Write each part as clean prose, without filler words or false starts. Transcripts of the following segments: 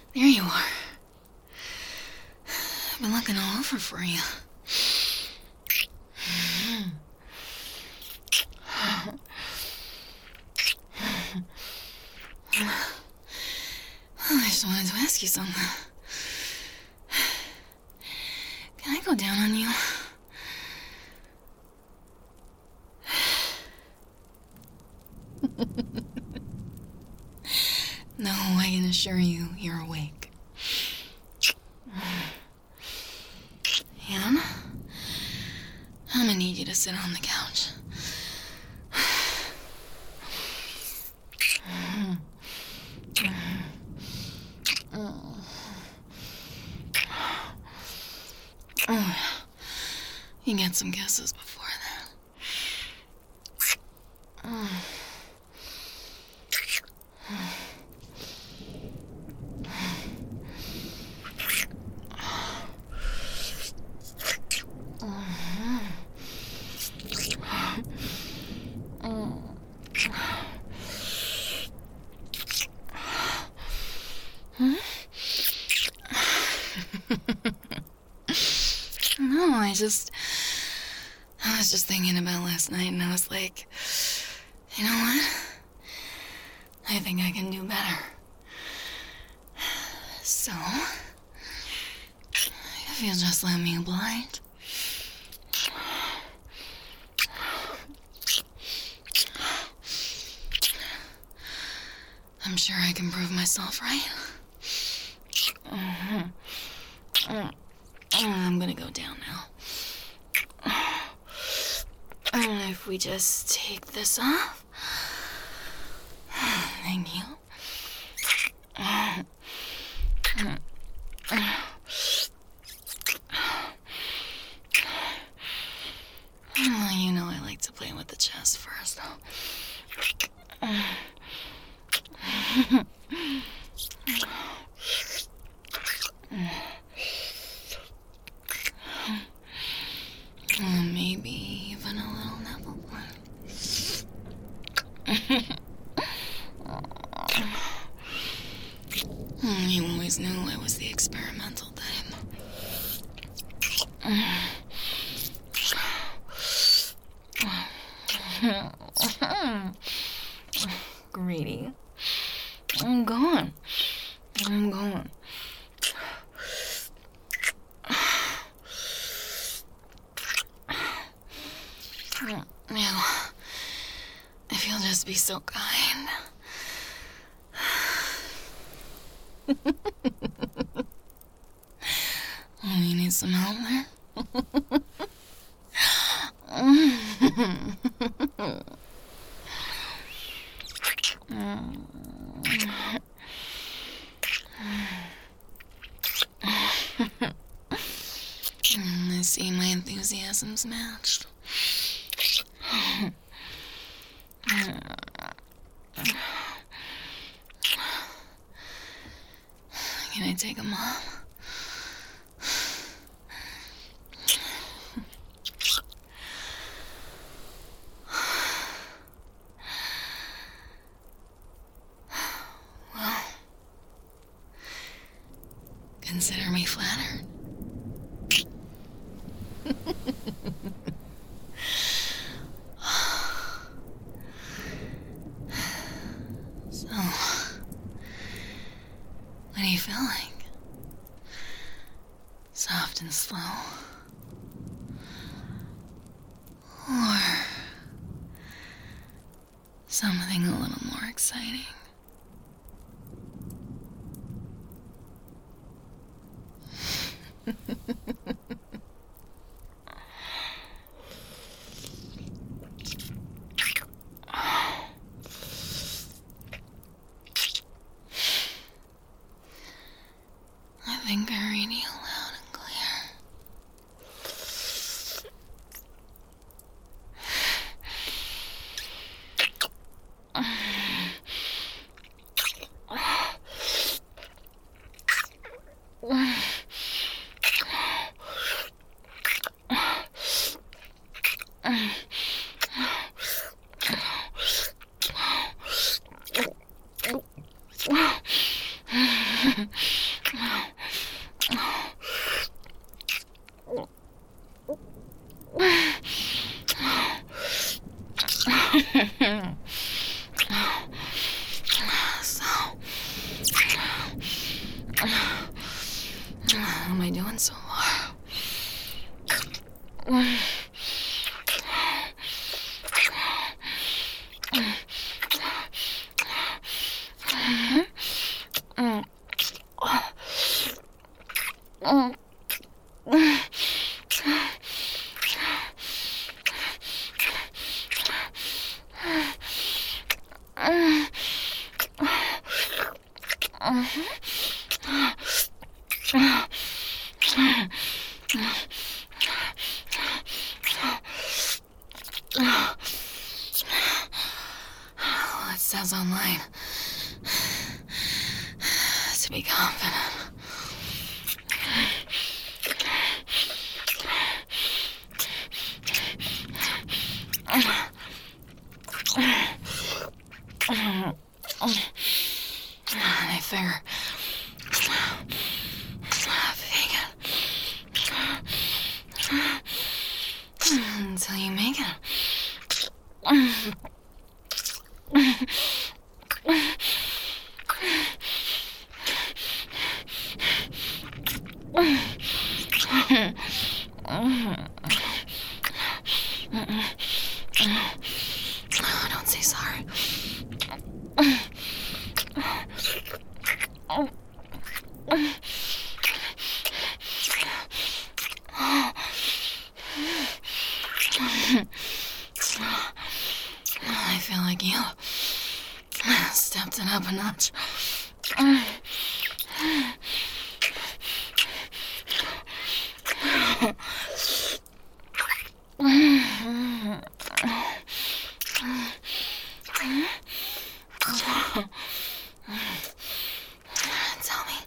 There you are. I've been looking all over for you. I just wanted to ask you something. Can I go down on you? No, I can assure you, you're awake. And I'm gonna need you to sit on the couch. You get some kisses before that. No, I was just thinking about last night, and I was like, you know what? I think I can do better. So, if you'll just let me oblige. I'm sure I can prove myself right. I'm gonna go down now. And if we just take this off. Thank you. Well, you know I like to play with the chest first. Maybe even a little nipple play. You always knew I was the experimental type. Greedy. I'm going. Now, if you'll just be so kind. Oh, you need some help there? I see my enthusiasm's matched. Can I take them off? Well, consider me flattered. So, what do you feel like? Soft and slow? Or something a little more exciting? I think I read you loud and clear. So, how am I doing so far? Well, it says online to be confident. And I figure, fake it until you make it. Don't say sorry. I feel like you stepped it up a notch. Tell me.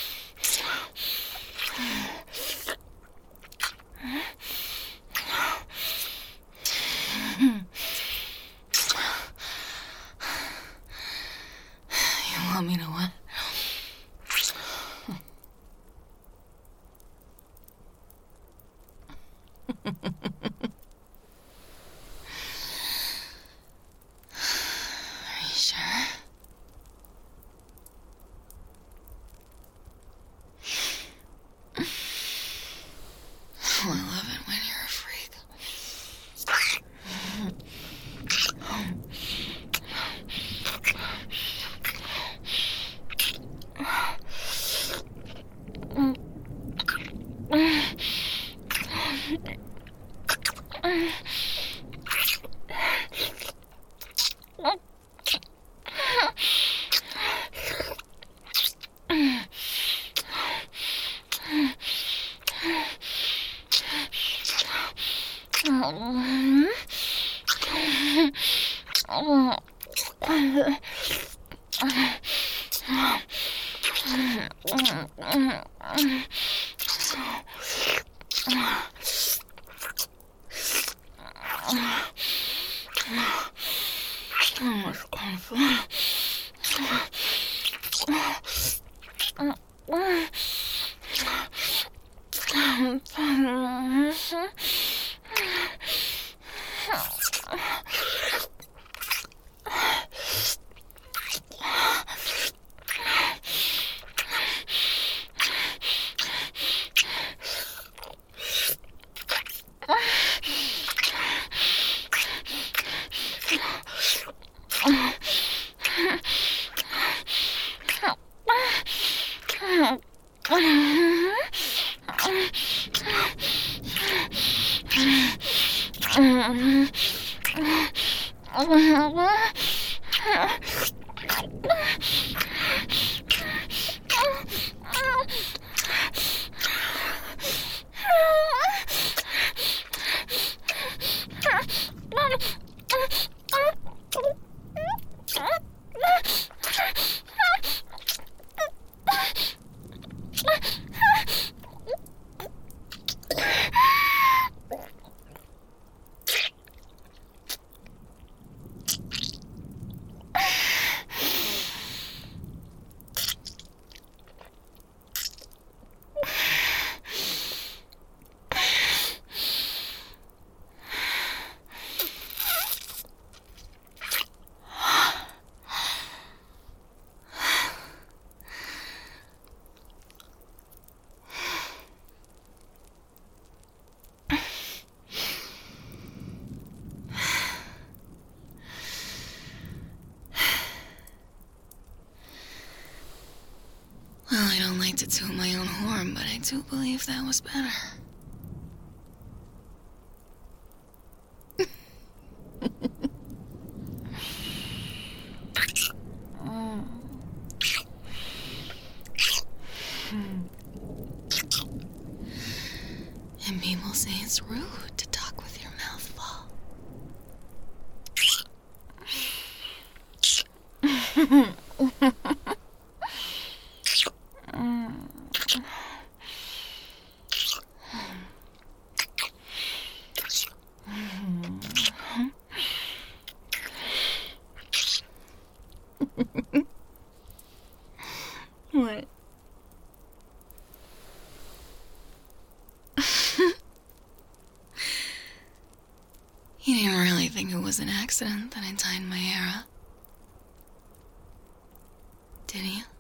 You want me to what? Are you sure? Oh, I love it when you're a freak. It's kind of fun. I don't like to toot my own horn, but I do believe that was better. And people say it's rude to talk with your mouth full. What? You didn't really think it was an accident that I tied my hair up, did you?